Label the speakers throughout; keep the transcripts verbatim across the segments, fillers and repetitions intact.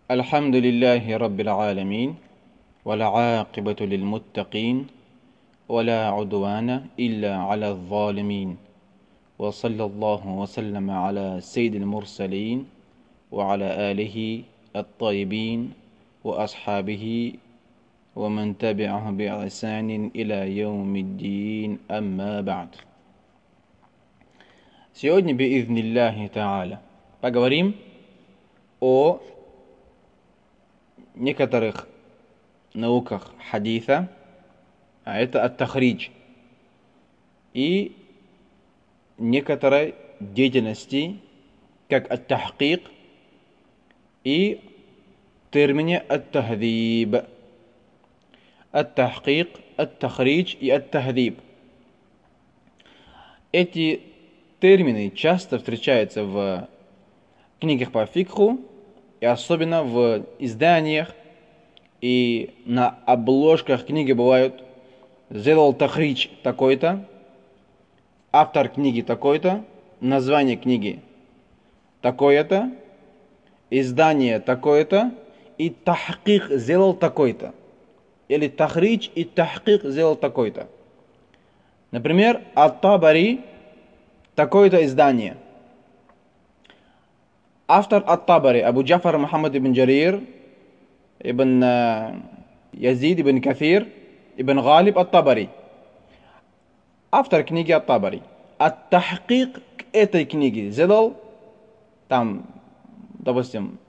Speaker 1: الحمد لله رب العالمين والعاقبة للمتقين ولا عدوان إلا على الظالمين وصلى الله وسلم على سيد المرسلين وعلى آله الطيبين وأصحابه ومن تبعه بإحسان إلى يوم الدين أما بعد. Сегодня би'идhnиллахи та'аля поговорим о некоторых науках хадиса, а это ат-тахридж, и некоторой деятельности, как ат-тахкик, и термине ат-тахдиб. Ат-тахкик, ат-тахридж и ат-тахдиб. Эти термины часто встречаются в книгах по фикху, и особенно в изданиях, и на обложках книги бывают «Сделал тахридж такой-то», автор книги такой-то, название книги такое-то, издание такое-то, и тахкик сделал такой-то. Или тахридж и тахкик сделал такой-то. Например, ат-Табари, такое-то издание. Автор ат-Табари, Абу Джафар Мухаммад ибн Джарир, ибн Язид ибн Кафир, ибн Галиб ат-Табари. Автор книги ат-Табари. Ат-Тахкик к этой книге сделал, там, допустим,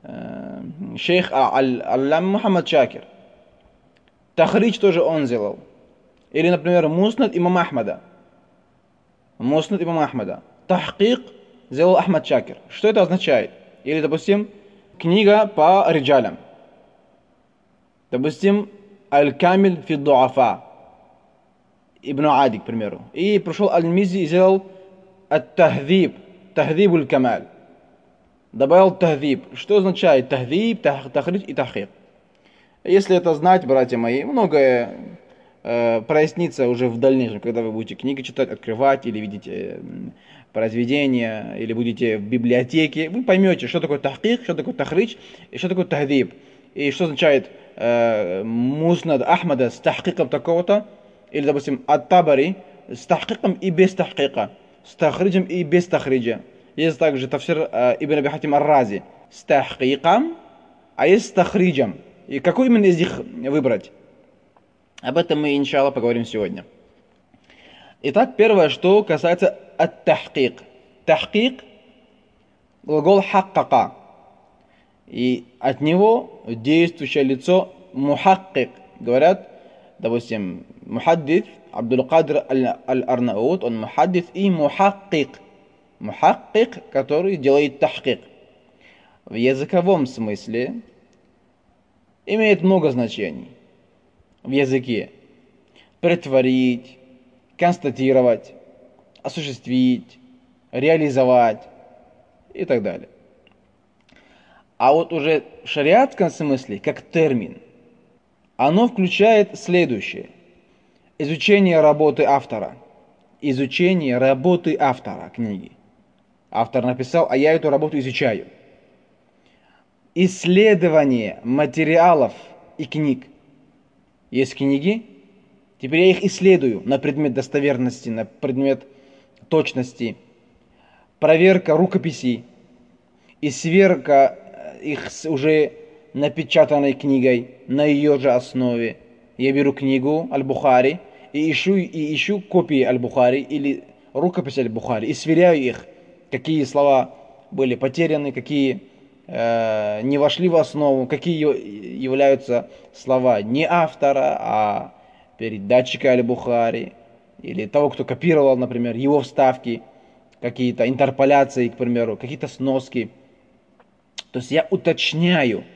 Speaker 1: шейх Аллам Мухаммад Шакир. Тахридж тоже он сделал. Или, например, Муснад имама Ахмада. Муснад имама Ахмада. Тахкик сделал Ахмад Шакир. Что это означает? Или, допустим, книга по риджалям. Допустим, Аль-Камиль фи дуафа. Ибн Ади, к примеру. И пришел Аль-Мизи и сделал Ат-Тахдиб. Тахдиб аль-Камаль. Добавил Тахдиб. Что означает Тахдиб, Тахридж и Тахкик? Если это знать, братья мои, многое э, прояснится уже в дальнейшем, когда вы будете книги читать, открывать, или видите э, произведения, или будете в библиотеке, вы поймете, что такое тахкик, что такое тахридж, и что такое тахдиб, и что означает э, Муснад Ахмада с тахкиком такого-то, или, допустим, ат-Табари с тахкиком и без тахкика, с тахриджем и без тахриджа. Есть также тафсир э, Ибн Аби Хатим ар-Рази с тахкиком, а есть с тахриджем. И какой именно из них выбрать? Об этом мы, иншаллах, поговорим сегодня. Итак, первое, что касается ат-тахкик. Тахкик – глагол хаккака. И от него действующее лицо мухаккик. Говорят, допустим, мухаддис Абдул-Кадр аль-Арнаут, он мухаддис и мухаккик. Мухаккик, который делает тахкик. В языковом смысле имеет много значений в языке. Претворить, констатировать, осуществить, реализовать и так далее. А вот уже в шариатском смысле, как термин, оно включает следующее. Изучение работы автора. Изучение работы автора книги. Автор написал, а я эту работу изучаю. Исследование материалов и книг. Есть книги, теперь я их исследую на предмет достоверности, на предмет точности. Проверка рукописей и сверка их с уже напечатанной книгой на ее же основе. Я беру книгу Аль-Бухари и ищу, и ищу копии Аль-Бухари или рукописи Аль-Бухари и сверяю их, какие слова были потеряны, какие не вошли в основу, какие являются слова не автора, а передатчика Аль-Бухари, или того, кто копировал, например, его вставки, какие-то интерполяции, к примеру, какие-то сноски. То есть я уточняю.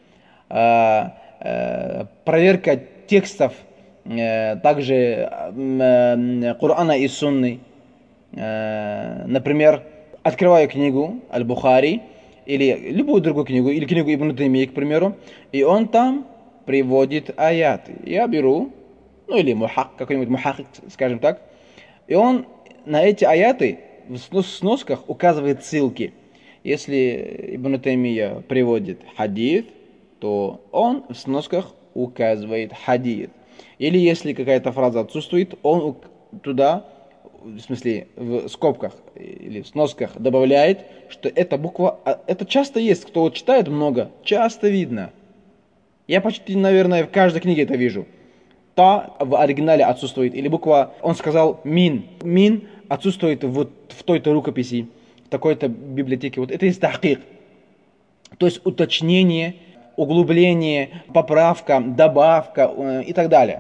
Speaker 1: Проверка текстов, также Корана и Сунны. Например, открываю книгу Аль-Бухари, или любую другую книгу, или книгу Ибн Таймии, к примеру, и он там приводит аяты. Я беру, ну или мухак, какой-нибудь мухак, скажем так, и он на эти аяты в сносках указывает ссылки. Если Ибн Таймия приводит хадис, то он в сносках указывает хадис. Или если какая-то фраза отсутствует, он туда, в смысле в скобках или в сносках добавляет, что эта буква, это часто есть, кто вот читает много, часто видно. Я почти, наверное, в каждой книге это вижу. Та в оригинале отсутствует, или буква, он сказал мин. Мин отсутствует вот в той-то рукописи, в такой-то библиотеке. Вот это есть тахкик. То есть уточнение, углубление, поправка, добавка и так далее.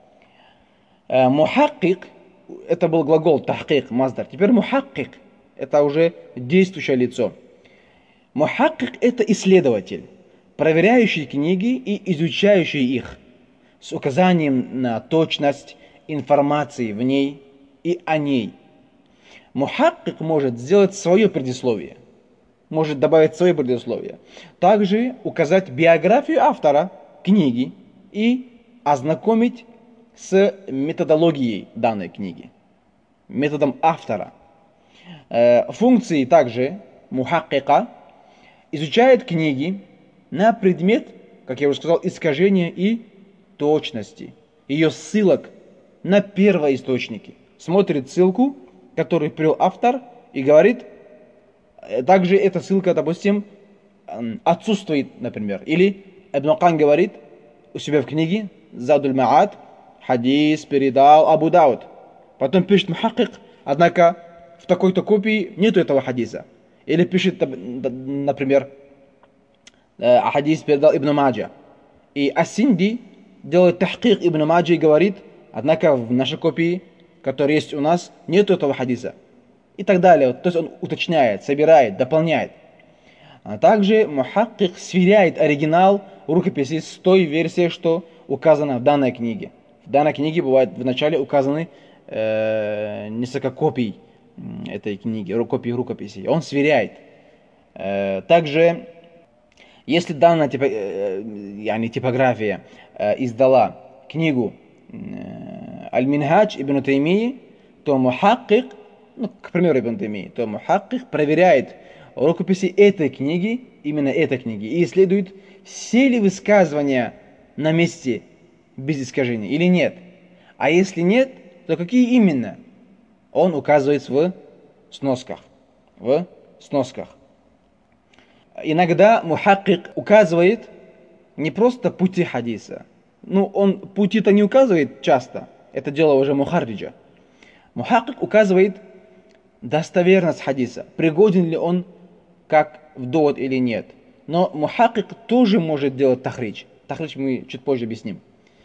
Speaker 1: Мухаккик, это был глагол тахкик, маздар. Теперь мухаккик, это уже действующее лицо. Мухаккик это исследователь, проверяющий книги и изучающий их, с указанием на точность информации в ней и о ней. Мухаккик может сделать свое предисловие, может добавить свое предисловие. Также указать биографию автора книги и ознакомить с методологией данной книги, методом автора. Функции также мухаккика изучает книги на предмет, как я уже сказал, искажения и точности, ее ссылок на первоисточники. Смотрит ссылку, которую привел автор, и говорит, также эта ссылка, допустим, отсутствует, например. Или Ибн Кан говорит у себя в книге Задуль Ма'ад, хадис передал Абу Дауд. Потом пишет мухаккик, однако в такой-то копии нету этого хадиса. Или пишет, например, хадис передал Ибн Маджа. И Ас-Синди делает тахкик Ибн Маджи и говорит, однако в нашей копии, которая есть у нас, нету этого хадиса. И так далее. То есть он уточняет, собирает, дополняет. А также мухаккик сверяет оригинал рукописи с той версией, что указано в данной книге. В данной книге бывает вначале указаны э, несколько копий этой книги, копий рукописей. Он сверяет. Э, также, если данная типо, э, яни, типография э, издала книгу э, Аль-Минхадж Ибн Таймии, то мухаккик, ну, к примеру, Ибн Таймии, то мухаккик проверяет рукописи этой книги, именно этой книги, и исследует, все ли высказывания на месте без искажений или нет. А если нет, то какие именно? Он указывает в сносках. В сносках. Иногда мухаккик указывает не просто пути хадиса. Ну, он пути-то не указывает часто. Это дело уже мухарриджа. Мухаккик указывает достоверность хадиса. Пригоден ли он как в довод или нет. Но мухаккик тоже может делать тахридж. Тахридж мы чуть позже объясним.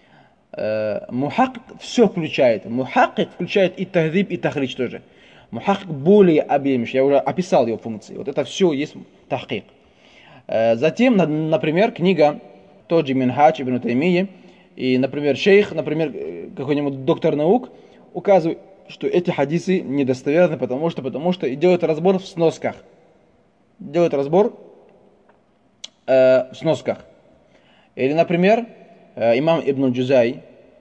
Speaker 1: Мухаккик все включает. Мухаккик включает и тахдиб, и тахридж тоже. Мухаккик более объемлющий. Я уже описал его функции. Вот это все есть тахкик. Затем, например, книга тот же Минхадж Ибн Таймии, и, например, шейх, например, какой-нибудь доктор наук указывает, что эти хадисы недостоверны, потому что, потому что, и делает разбор в сносках. Делает разбор э, в сносках. Или, например, э, имам Ибн Джузай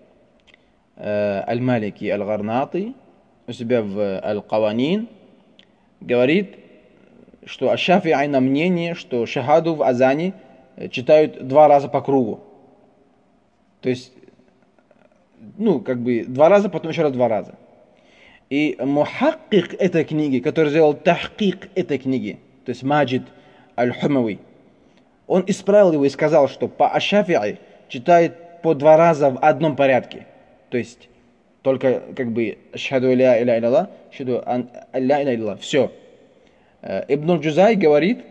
Speaker 1: э, Аль-Малики Аль-Гарнати у себя в Аль-Каванин говорит, что Аш-Шафи'и на мнение, что шахаду в азане читают два раза по кругу. То есть, ну, как бы два раза, потом еще раз два раза. И мухаккик этой книги, который сделал тахкик этой книги, то есть Маджид Аль-Хумави, он исправил его и сказал, что по Аш-Шафи'и читает по два раза в одном порядке. То есть, только как бы «Ашхаду ля иля илля, ашхаду ан ля иля илля». Все. Ибн Джузай говорит,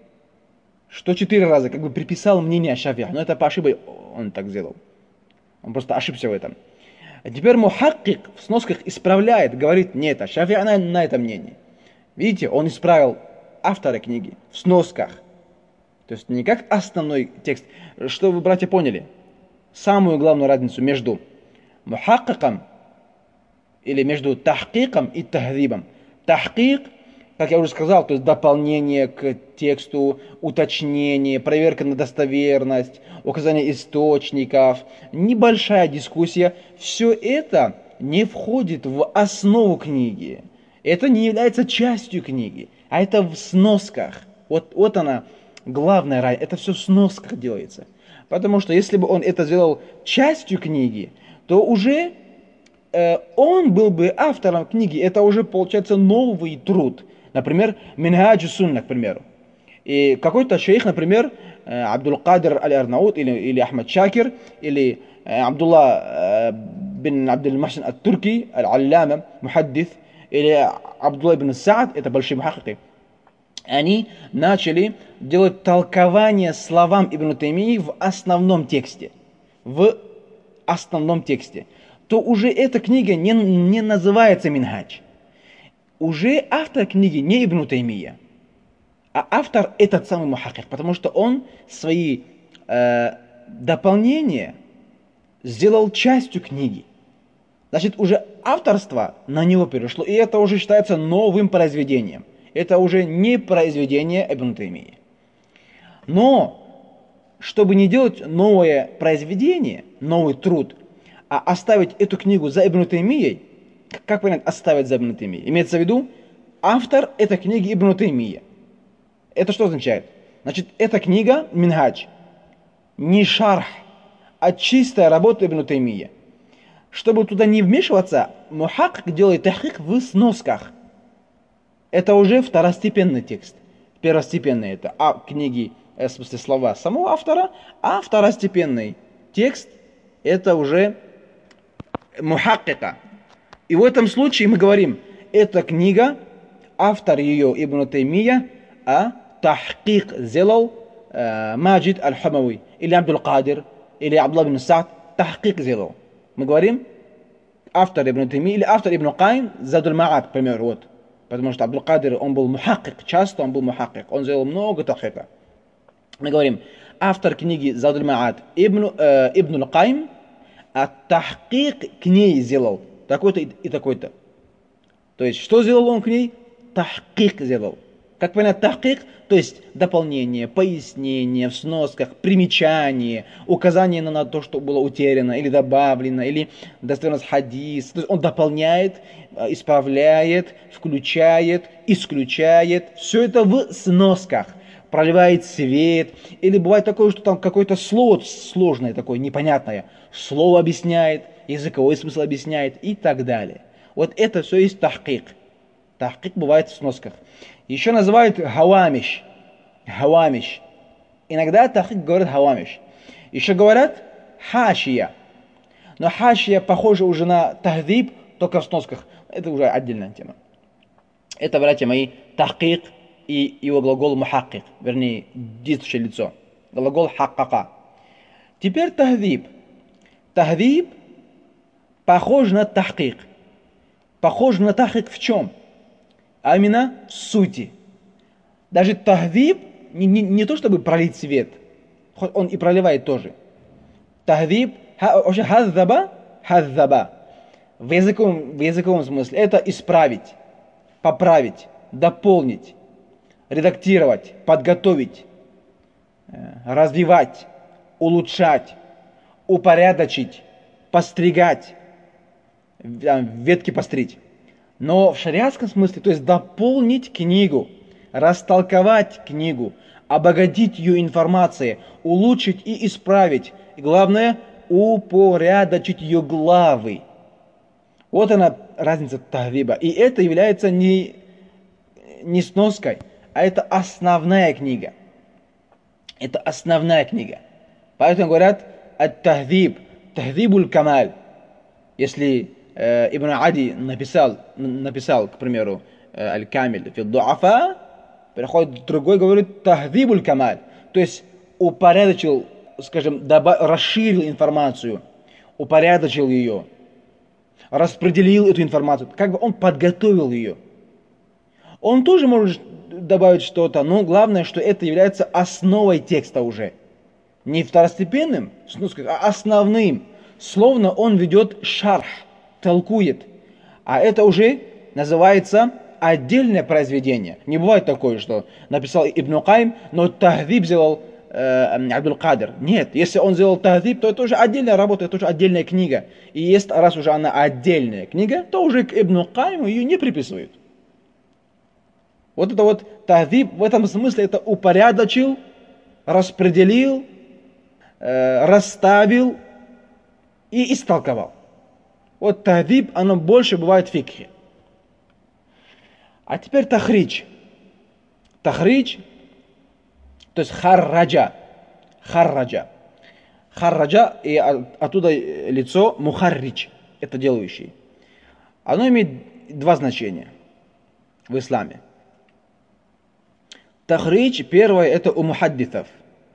Speaker 1: что четыре раза, как бы приписал мнение Аш-Шафи'и, но это по ошибке он так сделал. Он просто ошибся в этом. А теперь мухаккик в сносках исправляет, говорит, нет, Аш-Шафи'и на, на это мнение. Видите, он исправил автора книги в сносках. То есть не как основной текст. Что вы, братья, поняли? Самую главную разницу между мухаккиком или между тахкиком и тахдибом. Тахкик, как я уже сказал, то есть дополнение к тексту, уточнение, проверка на достоверность, указание источников, небольшая дискуссия. Все это не входит в основу книги. Это не является частью книги, а это в сносках. Вот, вот она, главная разница. Это все в сносках делается. Потому что если бы он это сделал частью книги, то уже э, он был бы автором книги. Это уже получается новый труд. Например, Минхаджу Сунна, к примеру. И какой-то шейх, например, Абдул-Кадир Аль-Арнаут или, или Ахмад Шакир, или Абдулла бин Абдул-Махсин Ат-Турки, Аль-Алляма, мухаддис, или Абдулла ибн Саад, это большие мухакки, они начали делать толкование словам Ибн Таймии в основном тексте. В основном тексте. То уже эта книга не, не называется Минхадж. Уже автор книги не Ибн Таймия, а автор этот самый мухаккик, потому что он свои э, дополнения сделал частью книги. Значит, уже авторство на него перешло, и это уже считается новым произведением. Это уже не произведение Ибн Таймии. Но, чтобы не делать новое произведение, новый труд, а оставить эту книгу за Ибн Таймией, как понять оставить за Ибн Таймией? Имеется в виду, автор этой книги Ибн Таймия. Это что означает? Значит, эта книга Минхадж, не шарх, а чистая работа Ибн Таймия. Чтобы туда не вмешиваться, мухаккик делает тахкик в сносках. Это уже второстепенный текст. Первостепенный это а, книги, в смысле слова самого автора, а второстепенный текст это уже мухаккика. И в этом случае мы говорим, эта книга, автор ее Ибн Таймия, а тахкик сделал э, Маджид Аль-Хамави, или Абдул-Кадир, или Абдулла бин Саад, тахкик сделал. Мы говорим, автор Ибн Таймии, или автор Ибн Кайм, Задуль Маад, к примеру, вот. Потому что Абдул-Кадир, он был мухаккик, часто он был мухаккик, он сделал много тахкика. Мы говорим, автор книги Задуль Маад, Ибн, э, Ибн Кайм, а тахкик к ней сделал такой-то и такой-то. То есть, что сделал он к ней? Тахкик сделал. Как понять тахкик? То есть, дополнение, пояснение в сносках, примечание, указание на то, что было утеряно, или добавлено, или достоверность хадис. То есть, он дополняет, исправляет, включает, исключает. Все это в сносках. Проливает свет. Или бывает такое, что там какое-то слово сложное такое, непонятное. Слово объясняет, языковой смысл объясняет и так далее. Вот это все есть тахкик. Тахкик бывает в сносках. Еще называют хавамиш. Хавамиш. Иногда тахкик говорят хавамиш. Еще говорят хашия. Но хашия похоже уже на тахдиб, только в сносках. Это уже отдельная тема. Это, братья мои, тахкик и его глагол мухаккик. Вернее, действующее лицо. Глагол хаккака. Теперь тахдиб. Тахдиб похож на тахкик. Похож на тахкик в чем? А именно в сути. Даже тахдиб не, не, не то чтобы пролить свет, хоть он и проливает тоже. Тахдиб, вообще хаздаба, хаздаба. В языковом, в языковом смысле это исправить, поправить, дополнить, редактировать, подготовить, развивать, улучшать, упорядочить, постригать, ветки постричь. Но в шариатском смысле, то есть дополнить книгу, растолковать книгу, обогатить ее информацией, улучшить и исправить. И главное, упорядочить ее главы. Вот она разница тахдиба. И это является не, не сноской, а это основная книга. Это основная книга. Поэтому говорят ат-тахдиб, тахдибуль камаль. Если э, Ибн Ади написал, написал, к примеру, э, аль-камиль фи дуафа, переходит другой, говорит тахдибуль камаль. То есть упорядочил, скажем, расширил информацию, упорядочил ее, распределил эту информацию, как бы он подготовил ее. Он тоже может добавить что-то, но главное, что это является основой текста уже. Не второстепенным, а основным. Словно он ведет шарх, толкует. А это уже называется отдельное произведение. Не бывает такое, что написал Ибн Кайм, но тахдиб сделал э, Абдул-Кадир. Нет, если он сделал тахдиб, то это уже отдельная работа, это уже отдельная книга. И если раз уже она отдельная книга, то уже к Ибн Кайму ее не приписывают. Вот это вот тахдиб в этом смысле это упорядочил, распределил, э, расставил и истолковал. Вот тахдиб, оно больше бывает в фикхе. А теперь тахридж. Тахридж, то есть харраджа. Харраджа. Харраджа, и оттуда лицо мухарридж, это делающий. Оно имеет два значения в исламе. Тахридж, первое, это у мухаддитов.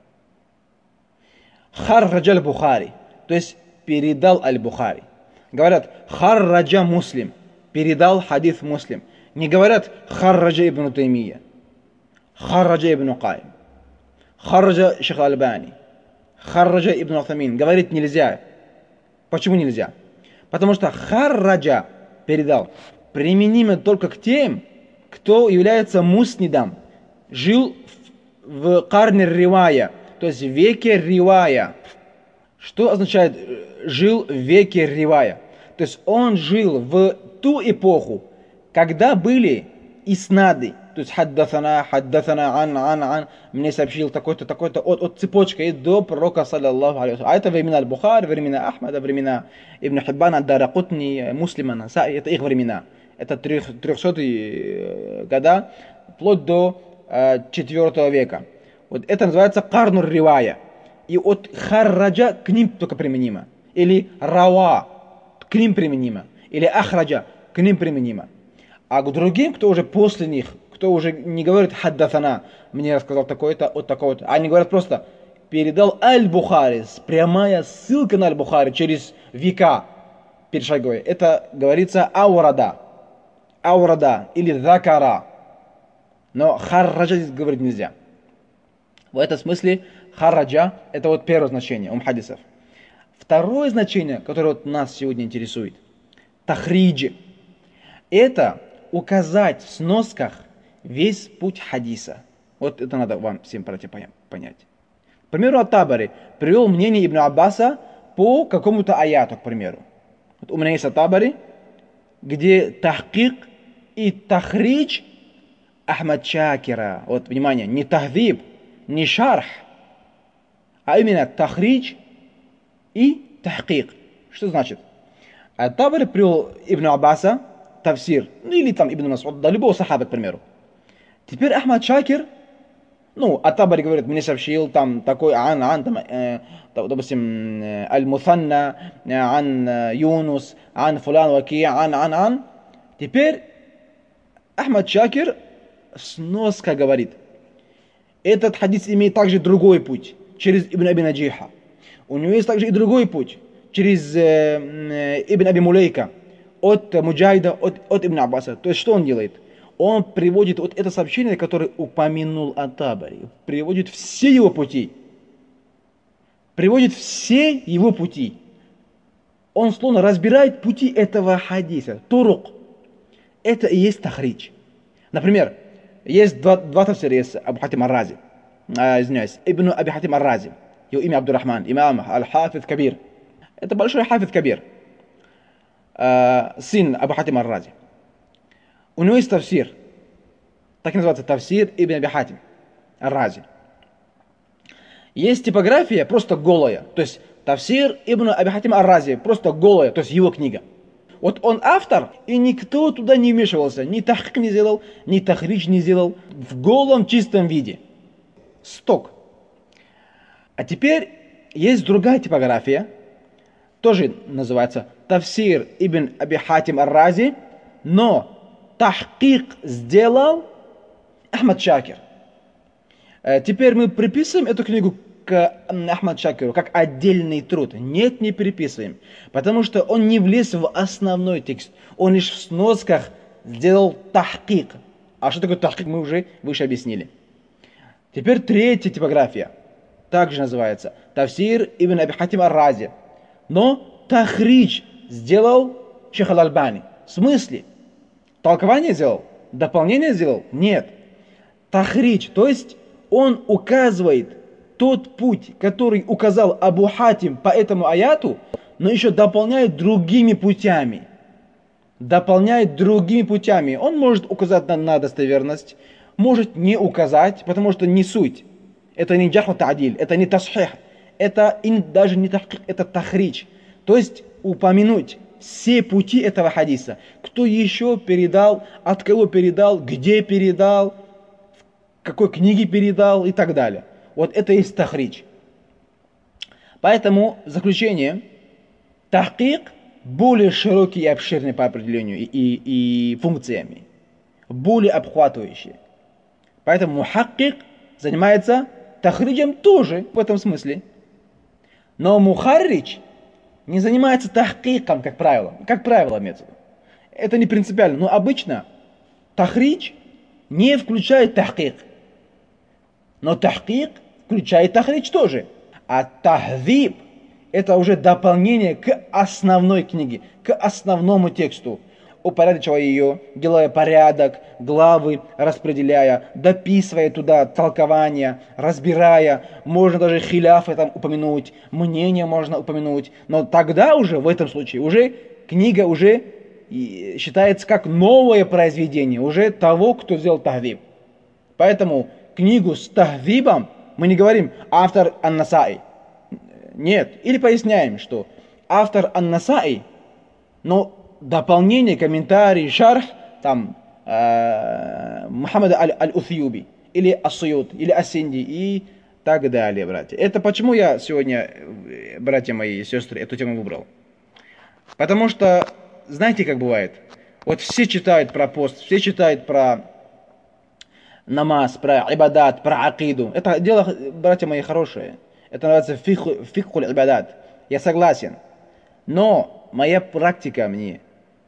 Speaker 1: Харраджа аль-Бухари, то есть передал аль-Бухари. Говорят, харраджа муслим, передал хадис муслим. Не говорят харраджа ибн Таймия, харраджа ибн Каим, харраджа шейх Альбани, харраджа ибн Утамин. Говорить нельзя. Почему нельзя? Потому что харраджа, передал, применимо только к тем, кто является муснидом, жил в карне ривая, то есть в веке ривая. Что означает жил в веке ривая? То есть он жил в ту эпоху, когда были иснады, то есть хаддасана, хаддасана, ан, ан, ан, мне сообщил такой-то, такой-то, от, от цепочка и до пророка, саллаллаху алейхи. А это времена Аль-Бухари, времена Ахмада, времена Ибн Хиббана, Даракутни, Муслима, Насаи, это их времена. Это трехсотые года, вплоть до четвёртого века. Вот это называется карнур ривая. И от харраджа к ним только применимо. Или рава к ним применимо. Или ахраджа к ним применимо. А к другим, кто уже после них, кто уже не говорит хаддасана, мне рассказал такое-то, от такого-то. Они говорят просто, передал аль-Бухари, прямая ссылка на аль-Бухари через века перешаговые. Это говорится аурада. Аурада или закара. Но харраджа здесь говорить нельзя. В этом смысле харраджа это вот первое значение у мухаддисов. Второе значение, которое вот нас сегодня интересует, тахридж, это указать в сносках весь путь хадиса. Вот это надо вам всем понять. К примеру, Ат-Табари привел мнение Ибн Аббаса по какому-то аяту, к примеру. Вот у меня есть Ат-Табари, где тахкик и тахридж Ахмад Шакира. Вот, внимание, не тахдиб, не шарх, а именно тахридж и тахкик. Что значит? Ат-Табари привел Ибн Аббаса, тафсир, ну или там Ибн Мас'уд, да любого сахаба, к примеру. Теперь Ахмад Шакир, ну, Ат-Табари говорит, мне сообщил там такой ан, ан, там, э, допустим, э, Аль-Мусанна, э, ан э, Юнус, ан Фулан Ваки, ан, ан, ан. Теперь Ахмад Шакир сноска говорит, этот хадис имеет также другой путь, через Ибн Аби Наджиха. У него есть также и другой путь, через э, э, Ибн Аби Мулейка, от Муджайда, от, от Ибн Аббаса. То есть что он делает? Он приводит вот это сообщение, которое упомянул Ат-Табари, приводит все его пути. Приводит все его пути. Он словно разбирает пути этого хадиса. Турук. Это и есть тахридж. Например, есть два, два тафсира, есть Абу Хатим ар-Рази. А, извиняюсь, Ибн Аби Хатим ар-Рази. Его имя Абдуррахман, имам Аль-Хафиз Кабир. Это большой Хафиз Кабир. А, сын Абу Хатим ар-Рази. У него есть тафсир. Так и называется тафсир Ибн Аби Хатим ар-Рази. Есть типография просто голая. То есть тафсир Ибн Аби Хатим ар-Рази просто голая, то есть его книга. Вот он автор, и никто туда не вмешивался. Ни тахкик не сделал, ни тахридж не сделал. В голом чистом виде. Сток. А теперь есть другая типография. Тоже называется тафсир Ибн Аби Хатим ар-Рази. Но тахкик сделал Ахмад Шакир. Теперь мы приписываем эту книгу к Ахмад Шакиру как отдельный труд. Нет, не переписываем. Потому что он не влез в основной текст. Он лишь в сносках сделал тахкик. А что такое тахкик, мы уже выше объяснили. Теперь третья типография. Также называется тафсир Ибн Аби Хатим ар-Рази. Но тахридж сделал шейх Аль-Альбани. В смысле? Толкование сделал? Дополнение сделал? Нет. Тахридж, то есть он указывает тот путь, который указал Абу Хатим по этому аяту, но еще дополняет другими путями. Дополняет другими путями. Он может указать на, на достоверность, может не указать, потому что не суть. Это не джарх ва та'диль, это не тасхих, это даже не тахкик, это тахрич. То есть упомянуть все пути этого хадиса. Кто еще передал, от кого передал, где передал, в какой книге передал и так далее. Вот это и есть тахрич. Поэтому в заключение, тахкик более широкий и обширный по определению и, и, и функциями, более обхватывающий. Поэтому мухаккик занимается тахриджем тоже в этом смысле. Но мухаррич не занимается тахкиком, как правило. Как правило, методу. Это не принципиально. Но обычно тахридж не включает тахкик. Но тахкик включает тахридж тоже. А тахдиб — это уже дополнение к основной книге, к основному тексту, упорядочивая ее, делая порядок, главы распределяя, дописывая туда толкования, разбирая, можно даже хиляфы там упомянуть, мнение можно упомянуть, но тогда уже, в этом случае, уже книга уже считается как новое произведение, уже того, кто сделал тахдиб. Поэтому книгу с тахдибом мы не говорим автор Ан-Насаи. Нет. Или поясняем, что автор Ан-Насаи, но дополнение, комментарий, шарх, там, э, Мухаммад Аль-Уthьюби, или Ас-Суют, или Ас-Синди, и так далее, братья. Это почему я сегодня, братья мои и сестры, эту тему выбрал? Потому что, знаете, как бывает? Вот все читают про пост, все читают про намаз, про ибадат, про акиду. Это дело, братья мои, хорошее. Это называется фикхуль ибадат. Я согласен. Но моя практика мне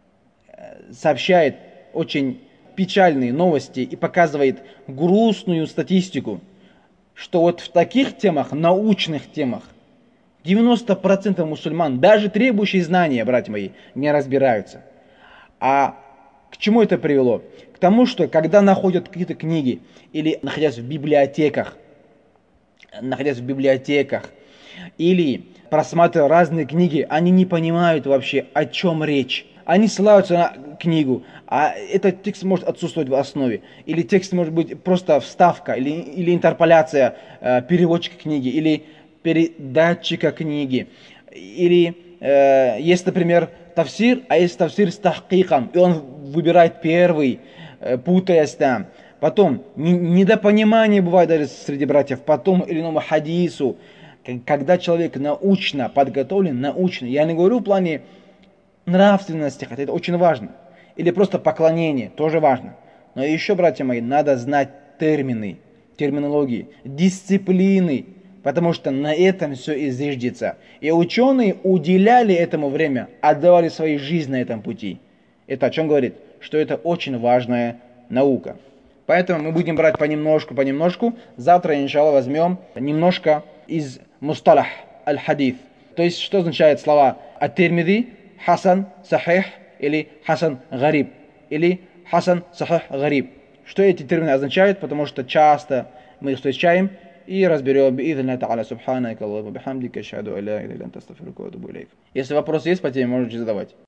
Speaker 1: сообщает очень печальные новости и показывает грустную статистику, что вот в таких темах, научных темах, девяносто процентов мусульман, даже требующие знания, братья мои, не разбираются. А к чему это привело? К тому, что когда находят какие-то книги, или находясь в библиотеках, находясь в библиотеках, или просматривая разные книги, они не понимают вообще, о чем речь. Они ссылаются на книгу, а этот текст может отсутствовать в основе. Или текст может быть просто вставка, или, или интерполяция э, переводчика книги, или передатчика книги. Или э, есть, например, тафсир, а есть тафсир с тахкиком, и он выбирает первый, э, путаясь там. Потом, недопонимание бывает даже среди братьев по тому или иному хадису. Когда человек научно подготовлен, научно, я не говорю в плане нравственности, хотя это очень важно, или просто поклонение, тоже важно. Но еще, братья мои, надо знать термины, терминологии, дисциплины, потому что на этом все и зиждется. И ученые уделяли этому время, отдавали свои жизни на этом пути. Это о чем говорит? Что это очень важная наука. Поэтому мы будем брать понемножку, понемножку. Завтра, иншаллах, возьмем немножко из мусталах аль-хадис. То есть, что означает слова ат-Тирмизи, хасан, сахих, или хасан гариб, или хасан, сахих, гариб. Что эти термины означают, потому что часто мы их встречаем и разберем. Если вопрос есть по теме, можете задавать.